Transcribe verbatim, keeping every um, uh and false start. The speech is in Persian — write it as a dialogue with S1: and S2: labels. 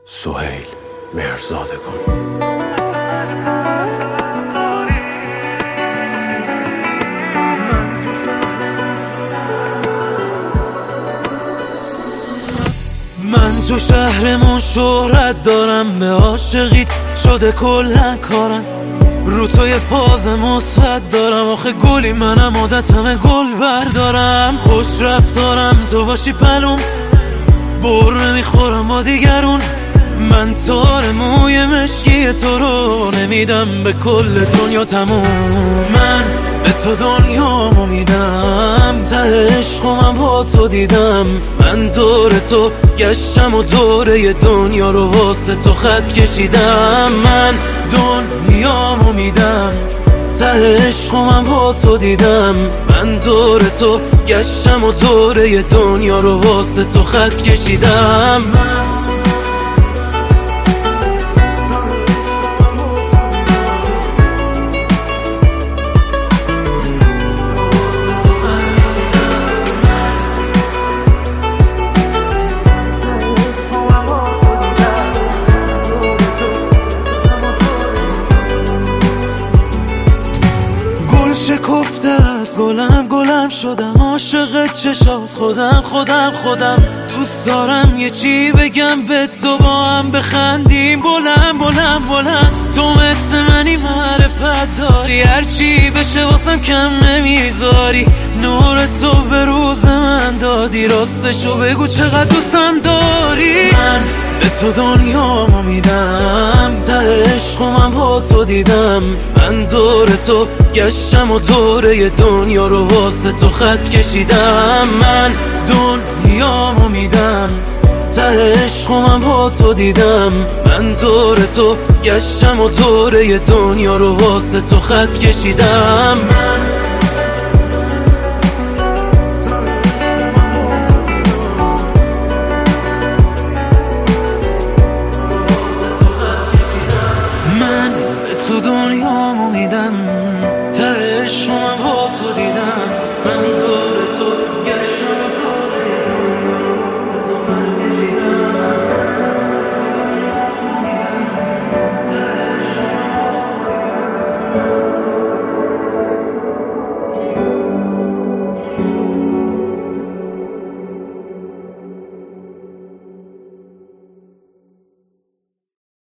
S1: سهیل مهرزادگان.
S2: من تو شهرمون شهرت دارم، به عاشقیت شده کلن کارم، رو تو یه فاز مثبت دارم، آخه گلی منم عادتم گل بردارم، خوش رفتارم تو باشی پلوم، بر نمیخورم با دیگرون، من تار موی مشکی تو رو نمیدم به کل دنیا تموم، من به تو دنیامو میدم، ته عشقم با تو دیدم، من دور تو گشتم و دوره دنیا رو واسه تو خط کشیدم، من دنیامو میدم، ته عشقم با تو دیدم، من دور تو گشتم و دوره دنیا رو واسه تو خط کشیدم. شکفته است گلم گلم شدم، عاشق چشات خودم خودم خودم، دوست دارم یه چی بگم به تو، با هم بخندیم بلند بلند بلند، تو مثل منی معرفت داری، هرچی بشه واسم کم نمیذاری، نور تو به روز من دادی، راستشو بگو چقدر دوستم داری، من به تو دنیامو میدم، ته عشقم با تو دیدم، من دور تو گشتم و دوره دنیا رو واسه تو خط کشیدم، من دنیامو میدم، ته عشقم با تو دیدم، من دور تو گشتم و دوره دنیا رو واسه تو خط کشیدم، من